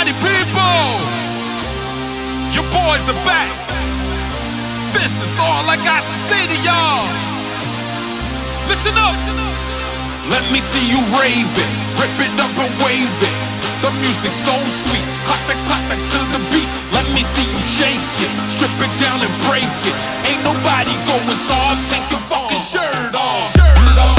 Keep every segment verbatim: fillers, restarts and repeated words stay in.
Party people, your boys are back. This is all I got to say to y'all. Listen up. Let me see you rave it, rip it up and wave it. The music's so sweet, clap it, clap it to the beat. Let me see you shake it, strip it down and break it. Ain't nobody going soft, take your fucking shirt off. Shirt off.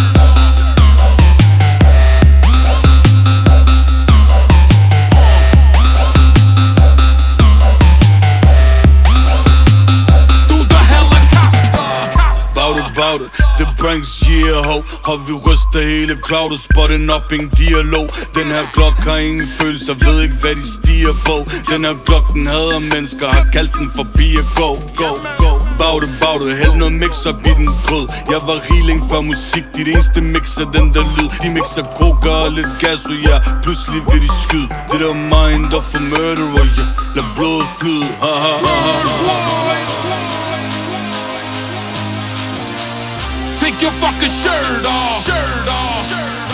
About it. Det brings yeah ho, og vi ryster hele cloudet. Spotten up en dialog. Den her klok har ingen følelser, ved ikke hvad de stiger på. Den her klok den hader mennesker, har kaldt den forbi at go, go, go. Bagte, bagte, hæld noget mix up i den grød. Jeg var healing for musik, dit eneste mix er den der lyd. De mixer coca og lidt gas, og ja, pludselig vil de skyde. Det der mind of a murderer, ja, lad blodet flyde. Ha ha ha ha. Take your fucking shirt off. Shirt off.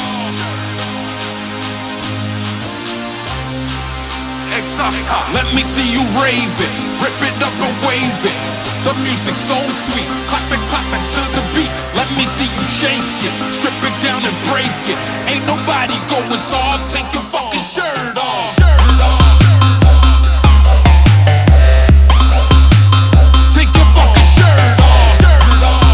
Exactly. Let me see you rave it, rip it up and wave it. The music's so sweet, clap it, clap it to the beat. Let me see you shake it, strip it down and break it. Ain't nobody going soft, take your fucking shirt off. Shirt off. Take your fucking shirt off. Shirt off.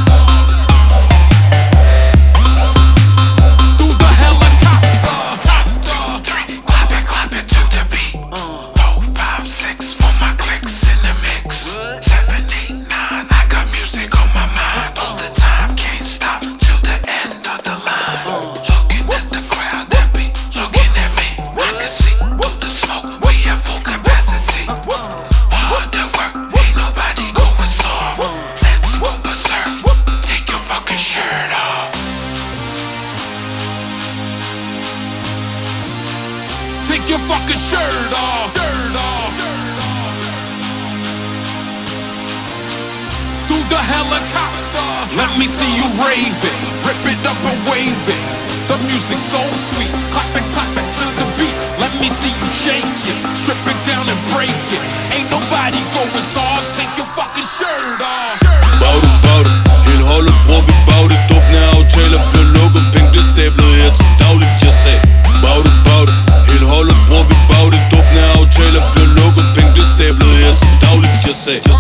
Your fucking shirt off. Shirt off. Through the helicopter. Let me see you rave it, rip it up and wave it. The music's so sweet, clap it, clap it to the beat. Let me see you shake it, strip it down and break it. Ain't nobody going soft, take your fucking shirt off. Bagte, bagte, hele holdet bruger vi bagte. Dubne aftaler blev lukket, penge blev stablet her til dagligt, jeg sagde. Bagte, bagte, hele holdet bruger vi bagte. Dubne aftaler blev lukket, penge blev stablet her til dagligt, jeg sagde.